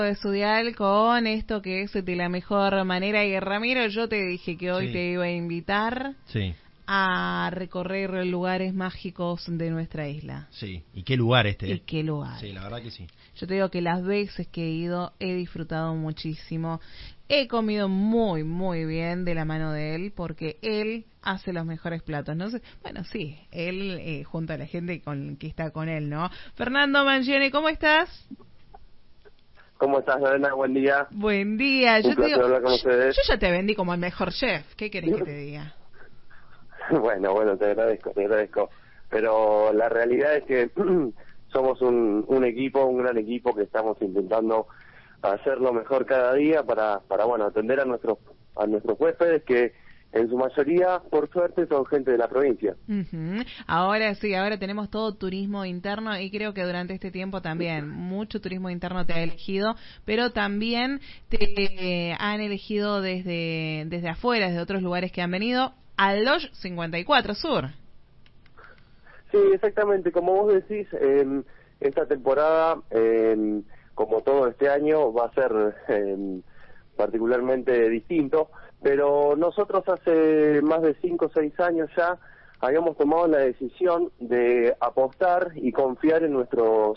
de Sudial con esto que es de la mejor manera. Y Ramiro, yo te dije que hoy te iba a invitar a recorrer lugares mágicos de nuestra isla. Sí, ¿y qué lugar este? ¿Y qué lugar? Sí, la verdad que sí. Yo te digo que las veces que he ido he disfrutado muchísimo. He comido muy, muy bien de la mano de él, porque él hace los mejores platos. No sé, bueno, sí, él junto a la gente que está con él, ¿no? Fernando Mangione, ¿cómo estás? ¿Cómo estás, Lorena? Buen día. Buen día. Un placer hablar con ustedes. Yo ya te vendí como el mejor chef. ¿Qué querés que te diga? Bueno, te agradezco. Pero la realidad es que somos un gran equipo que estamos intentando hacerlo mejor cada día para atender a nuestros huéspedes, que en su mayoría, por suerte, son gente de la provincia. Ahora sí, ahora tenemos todo turismo interno, y creo que durante este tiempo también mucho turismo interno te ha elegido, pero también te han elegido desde afuera, desde otros lugares que han venido a Lodge 54 Sur. Sí, exactamente, como vos decís, esta temporada, como todo este año, va a ser particularmente distinto, pero nosotros hace más de 5 o 6 años ya habíamos tomado la decisión de apostar y confiar en nuestros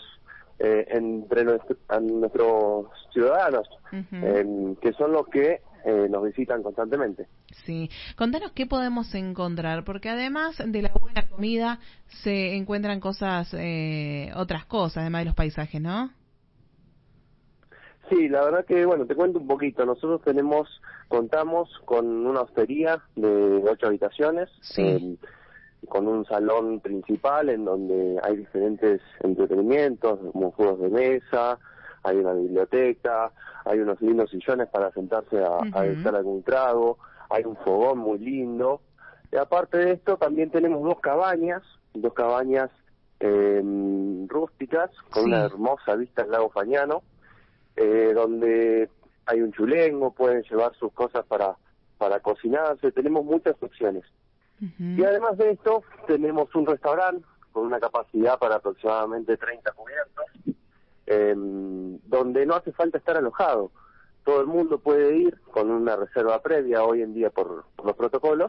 ciudadanos, que son los que nos visitan constantemente. Sí, contanos qué podemos encontrar, porque además de la buena comida se encuentran otras cosas, además de los paisajes, ¿no? Sí, la verdad que, te cuento un poquito. Nosotros contamos con una hostería de 8 habitaciones, con un salón principal en donde hay diferentes entretenimientos, como juegos de mesa, hay una biblioteca, hay unos lindos sillones para sentarse a degustar algún trago, hay un fogón muy lindo. Y aparte de esto, también tenemos dos cabañas rústicas, con una hermosa vista al lago Fañano, donde hay un chulengo, pueden llevar sus cosas para cocinarse, tenemos muchas opciones. Y además de esto, tenemos un restaurante con una capacidad para aproximadamente 30 cubiertos, donde no hace falta estar alojado. Todo el mundo puede ir con una reserva previa hoy en día por los protocolos,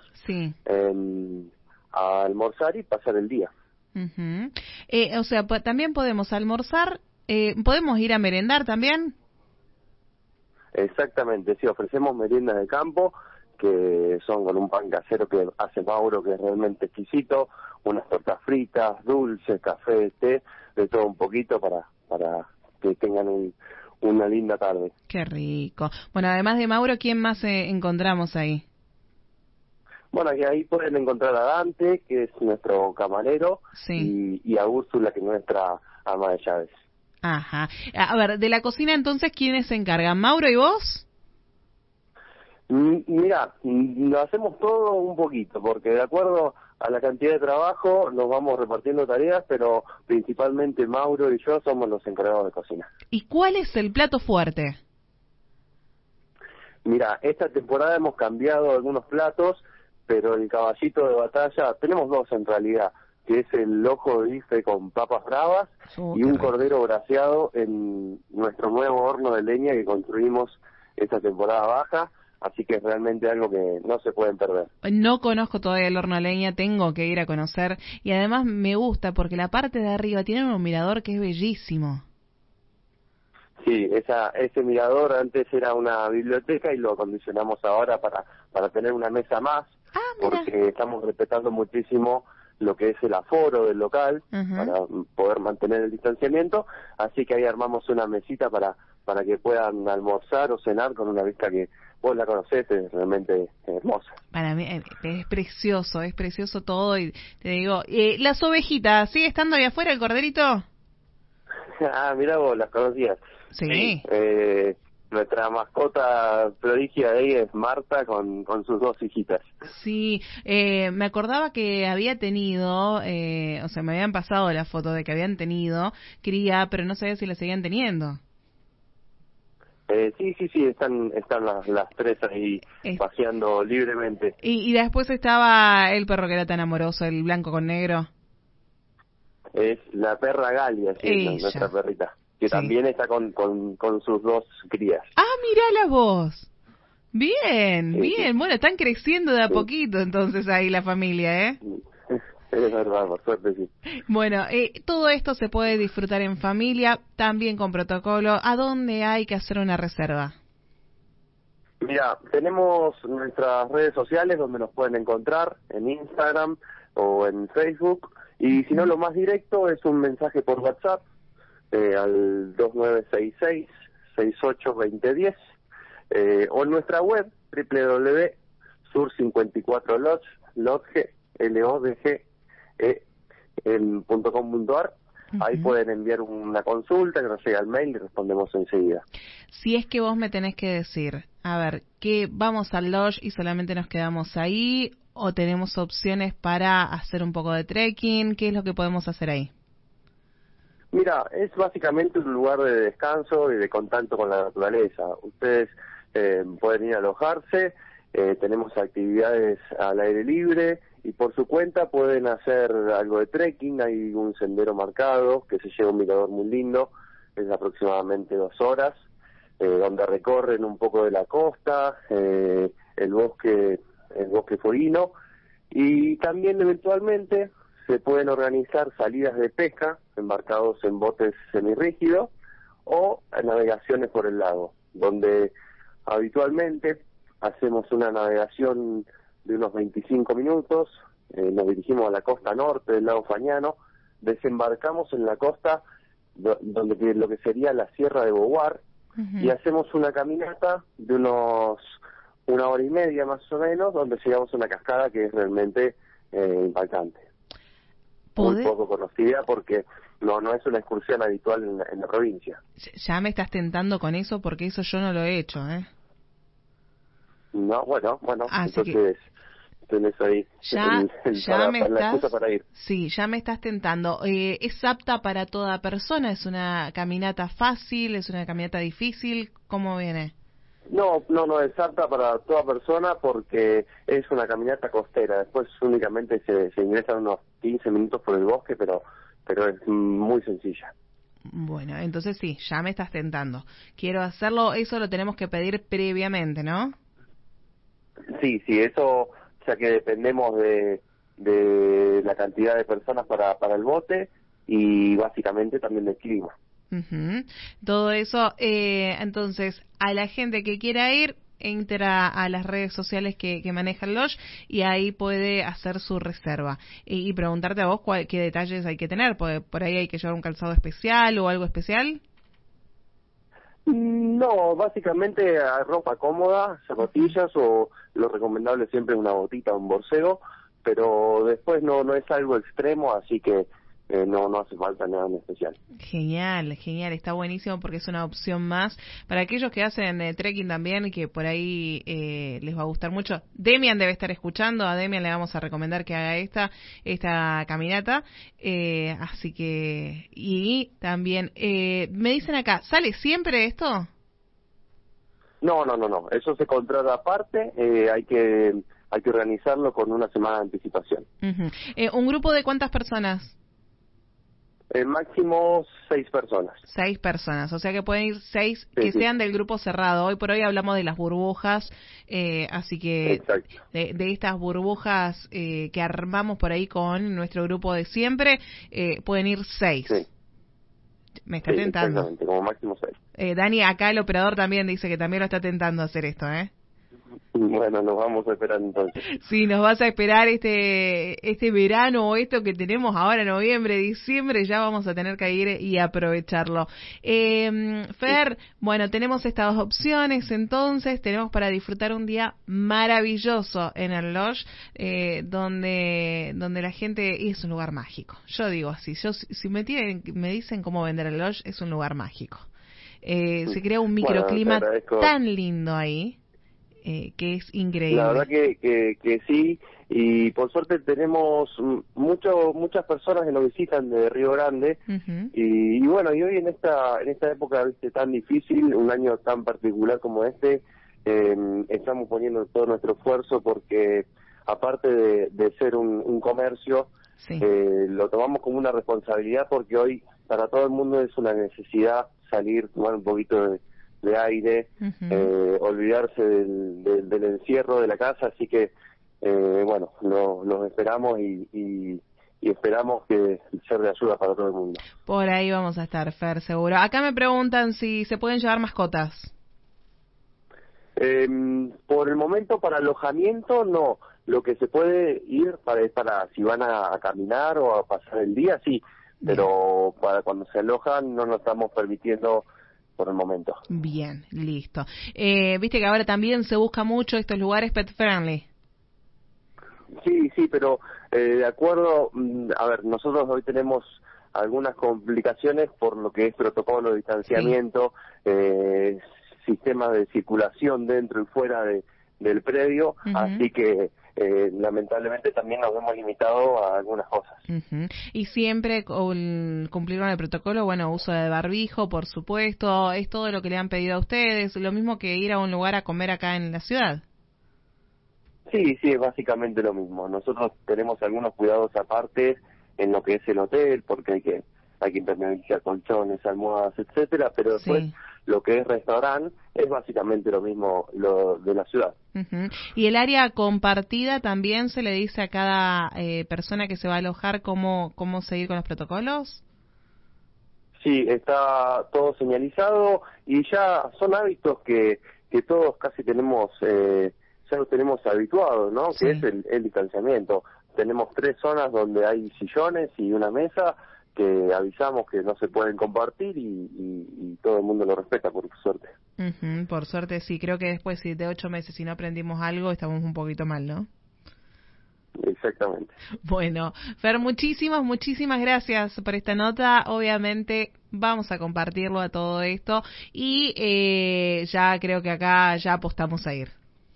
a almorzar y pasar el día. O sea, también podemos almorzar, ¿podemos ir a merendar también? Exactamente, sí, ofrecemos meriendas de campo, que son con un pan casero que hace Mauro, que es realmente exquisito, unas tortas fritas, dulces, café, té, de todo un poquito para que tengan una linda tarde. Qué rico. Bueno, además de Mauro, ¿quién más encontramos ahí? Bueno, y ahí pueden encontrar a Dante, que es nuestro camarero, y a Úrsula, que es nuestra ama de llaves. Ajá. A ver, de la cocina entonces, ¿quiénes se encargan? ¿Mauro y vos? Mira, lo hacemos todo un poquito, porque de acuerdo a la cantidad de trabajo nos vamos repartiendo tareas, pero principalmente Mauro y yo somos los encargados de cocina. ¿Y cuál es el plato fuerte? Mira, esta temporada hemos cambiado algunos platos, pero el caballito de batalla, tenemos dos en realidad, que es el ojo de bife con papas bravas y un cordero braseado en nuestro nuevo horno de leña que construimos esta temporada baja, así que es realmente algo que no se pueden perder. No conozco todavía el horno de leña, tengo que ir a conocer, y además me gusta porque la parte de arriba tiene un mirador que es bellísimo. Sí, ese mirador antes era una biblioteca y lo acondicionamos ahora para tener una mesa más, porque estamos respetando muchísimo lo que es el aforo del local, para poder mantener el distanciamiento, así que ahí armamos una mesita para que puedan almorzar o cenar con una vista que vos la conocés, es realmente hermosa. Para mí es precioso todo, y te digo, las ovejitas, ¿sigue estando ahí afuera el corderito? Mirá vos, las conocías. Sí. Nuestra mascota prodigia de ahí es Marta con sus dos hijitas. Sí, me acordaba que había tenido, o sea, me habían pasado la foto de que habían tenido cría, pero no sabía si la seguían teniendo. Sí, están las tres ahí paseando libremente. Y después estaba el perro que era tan amoroso, el blanco con negro. Es la perra Galia, sí, nuestra perrita. que Sí. también está con sus dos crías. Ah, mirá la voz. Bien, Sí, bien. sí. Bueno, están creciendo de a Sí. poquito entonces ahí la familia, ¿eh? Es verdad, por suerte sí. Bueno, todo esto se puede disfrutar en familia, también con protocolo. ¿A dónde hay que hacer una reserva? Mira, tenemos nuestras redes sociales donde nos pueden encontrar, en Instagram o en Facebook, y si no, lo más directo es un mensaje por WhatsApp al 2966-682010 o en nuestra web www.sur54lodge.com.ar. Ahí pueden enviar una consulta que nos llega al mail y respondemos enseguida. Si es que vos me tenés que decir, a ver, que vamos al lodge y solamente nos quedamos ahí, o tenemos opciones para hacer un poco de trekking, ¿qué es lo que podemos hacer ahí? Mira, es básicamente un lugar de descanso y de contacto con la naturaleza. Ustedes pueden ir a alojarse, tenemos actividades al aire libre y por su cuenta pueden hacer algo de trekking. Hay un sendero marcado que se lleva un mirador muy lindo, es aproximadamente 2 horas, donde recorren un poco de la costa, el bosque fueguino, y también eventualmente se pueden organizar salidas de pesca embarcados en botes semirrígidos o navegaciones por el lago, donde habitualmente hacemos una navegación de unos 25 minutos, nos dirigimos a la costa norte del lago Fañano, desembarcamos en la costa donde lo que sería la Sierra de Boguar, y hacemos una caminata de unos 1 hora y media más o menos, donde llegamos a una cascada que es realmente impactante. Muy poco conocida porque no es una excursión habitual en la provincia. Ya me estás tentando con eso porque eso yo no lo he hecho, ¿eh? No, bueno, así entonces tenés ahí ya la excusa para ir. Sí, ya me estás tentando. ¿Es apta para toda persona? ¿Es una caminata fácil? ¿Es una caminata difícil? ¿Cómo viene? No, es apta para toda persona porque es una caminata costera. Después únicamente se ingresan unos 15 minutos por el bosque, pero es muy sencilla. Bueno, entonces sí, ya me estás tentando. Quiero hacerlo, eso lo tenemos que pedir previamente, ¿no? Sí, eso, ya que dependemos de la cantidad de personas para el bote y básicamente también del clima. Todo eso, entonces, a la gente que quiera ir, entra a las redes sociales que maneja el lodge y ahí puede hacer su reserva. Y preguntarte a vos qué detalles hay que tener, por ahí hay que llevar un calzado especial o algo especial. No, básicamente ropa cómoda, zapatillas o lo recomendable siempre es una botita o un borcego, pero después no es algo extremo, así que no hace falta nada en especial. Genial, está buenísimo porque es una opción más para aquellos que hacen trekking también, que por ahí les va a gustar mucho. Demian debe estar escuchando, a Demian le vamos a recomendar que haga esta caminata, así que, y también, me dicen acá, ¿sale siempre esto? No, eso se contrata aparte, hay que organizarlo con una semana de anticipación. ¿Un grupo de cuántas personas? Máximo 6 personas. 6 personas, o sea que pueden ir 6 que sean del grupo cerrado. Hoy por hoy hablamos de las burbujas, así que de estas burbujas que armamos por ahí con nuestro grupo de siempre, pueden ir 6. Sí. Me está tentando. Exactamente, como máximo 6. Dani, acá el operador también dice que también lo está tentando hacer esto, ¿eh? Bueno, nos vamos a esperar entonces. Sí, nos vas a esperar este verano o esto que tenemos ahora, noviembre, diciembre, ya vamos a tener que ir y aprovecharlo. Fer, bueno, tenemos estas dos opciones, entonces tenemos para disfrutar un día maravilloso en el lodge, donde la gente, es un lugar mágico. Yo digo así, si me dicen cómo vender el lodge, es un lugar mágico. Se crea un microclima tan lindo ahí. Que es increíble. La verdad que sí, y por suerte tenemos muchas personas que nos visitan de Río Grande, y bueno, y hoy en esta época, ¿viste?, tan difícil, un año tan particular como este, estamos poniendo todo nuestro esfuerzo porque aparte de ser un comercio, lo tomamos como una responsabilidad porque hoy para todo el mundo es una necesidad salir, tomar un poquito de aire, olvidarse del encierro de la casa, así que bueno, los esperamos y esperamos que ser de ayuda para todo el mundo. Por ahí vamos a estar, Fer, seguro. Acá me preguntan si se pueden llevar mascotas. Por el momento para alojamiento no, lo que se puede ir es para si van a caminar o a pasar el día, sí, pero para cuando se alojan no nos estamos permitiendo por el momento. Bien, listo. Viste que ahora también se busca mucho estos lugares pet friendly. Sí, pero de acuerdo, a ver, nosotros hoy tenemos algunas complicaciones por lo que es protocolo de distanciamiento, sistemas de circulación dentro y fuera del predio, así que lamentablemente también nos hemos limitado a algunas cosas. Y siempre cumplir con el protocolo, bueno, uso de barbijo, por supuesto, es todo lo que le han pedido a ustedes, lo mismo que ir a un lugar a comer acá en la ciudad. Sí, es básicamente lo mismo. Nosotros tenemos algunos cuidados aparte en lo que es el hotel, porque hay que impermeabilizar colchones, almohadas, etcétera, pero después lo que es restaurante es básicamente lo mismo lo de la ciudad. Y el área compartida también se le dice a cada persona que se va a alojar cómo seguir con los protocolos. Sí, está todo señalizado y ya son hábitos que todos casi tenemos, ya los tenemos habituados, ¿no? Sí. Que es el distanciamiento. Tenemos 3 zonas donde hay sillones y una mesa que avisamos que no se pueden compartir y todo el mundo lo respeta, por suerte. Por suerte, sí. Creo que después de 8 meses, si no aprendimos algo, estamos un poquito mal, ¿no? Exactamente. Bueno, Fer, muchísimas gracias por esta nota. Obviamente vamos a compartirlo a todo esto y ya creo que acá ya apostamos a ir.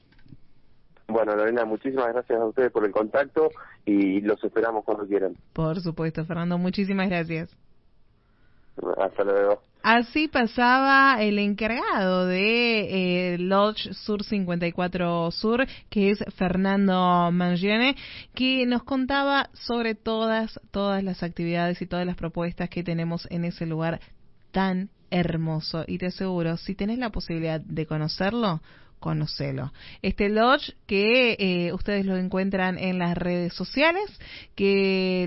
Bueno, Lorena, muchísimas gracias a ustedes por el contacto y los esperamos cuando quieran. Por supuesto, Fernando, muchísimas gracias. Hasta luego. Así pasaba el encargado de Lodge Sur 54 Sur, que es Fernando Mangione, que nos contaba sobre todas las actividades y todas las propuestas que tenemos en ese lugar tan hermoso. Y te aseguro, si tenés la posibilidad de conocerlo, conocelo. Este lodge que ustedes lo encuentran en las redes sociales, que